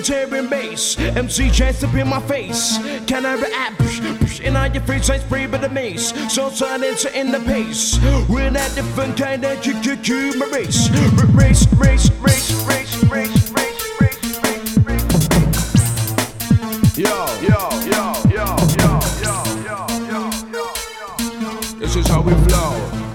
the tearing bass. MC chance up in my face. Can I react? In all your face, I spray by the mace. So silent to in the pace. We're that different kind of human race. Race, race, race, race, race, race, race, race, race. Yo, yo, yo, yo, yo, yo, yo, yo, yo. This is how we flow.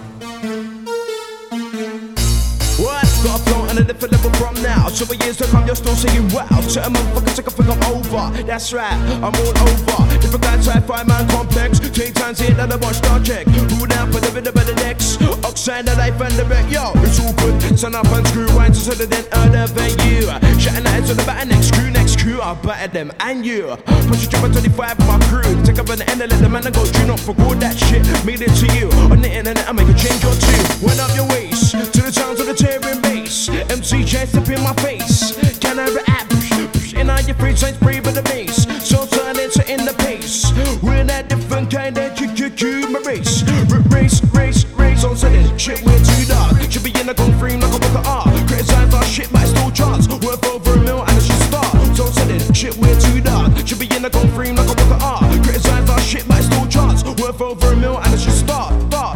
What? Got a flow on a different level from now. So for years to come, you're still singing wow. Certain motherfuckers take a thing I'm over. That's right, I'm all over. Different guys try find man complex. Take times here that I watch Star Trek. Who down for the bit of the next? Oxide the life and the wreck. Yo, it's all good. Turn up and screw wines so that then elevate you. Shouting at to the batter next crew. I'll batter them and you. Push your 25 with my crew. Take up on the end and let the man go. Do not forget that shit. Made it to you. On the internet, I make a change or two. Went up your waist to the sounds of the tearing bass. MC chance up in my face. Can I react? In all your free times, spray by the mace. So silent to in the pace. We're that different kind of human race. Race, race, race. So silent, shit we're too dark. Should be in a gun frame like a book of art. Criticize our shit but it's still chance. Worth over a mil and it should start. So silent, shit we're too dark. Should be in a gun frame like a book of art. Criticize our shit but it's still chance. Worth over a mil and it should start.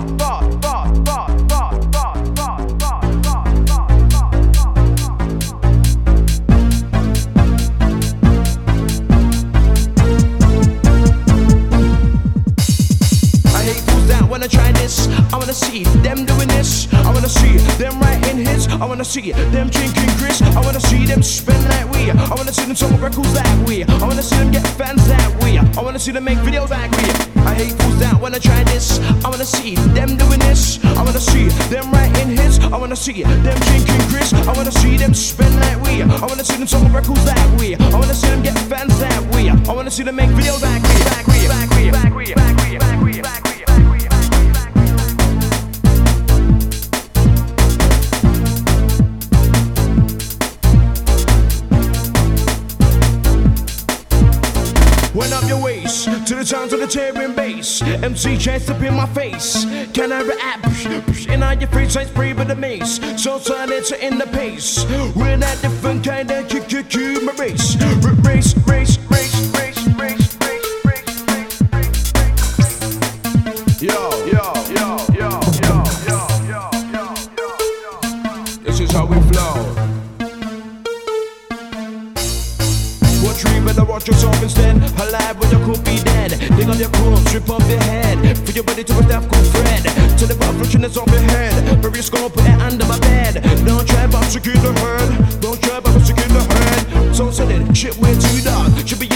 I wanna try this, I wanna see them doing this. I wanna see them writing hits. I wanna see them drinking Chris. I wanna see them spend like we. I wanna see them sell records like we. I wanna see them get fans like we. I wanna see them make videos like we. I hate fools that wanna try this. I wanna see them doing this. I wanna see them writing hits. I wanna see them drinking Chris. I wanna see them spend like we. I wanna see them sell records like we. I wanna see them get fans like we. I wanna see them make videos like we. Like we, like we, like we, like we, like we, like we. Went up your waist to the sounds of the tearing bass. MC chance up in my face. Can I react? In all your free times, spray by the mace. So silent to in the pace. We're that different kind of human race. Race, race, race, race, race, race, race, race, race. Yo, yo, yo, yo, yo, yo, yo, yo, yo. This is how we flow. Watch me, better watch yourself instead. Alive when you could be dead. Dig up your corpse, strip off your head. For your body to a staff called Fred. To the vibration that's off your head. Bury your skull, put it under my bed. Don't try about secure the herd. Don't try about secure the herd. So silly, shit we're too dark. Should be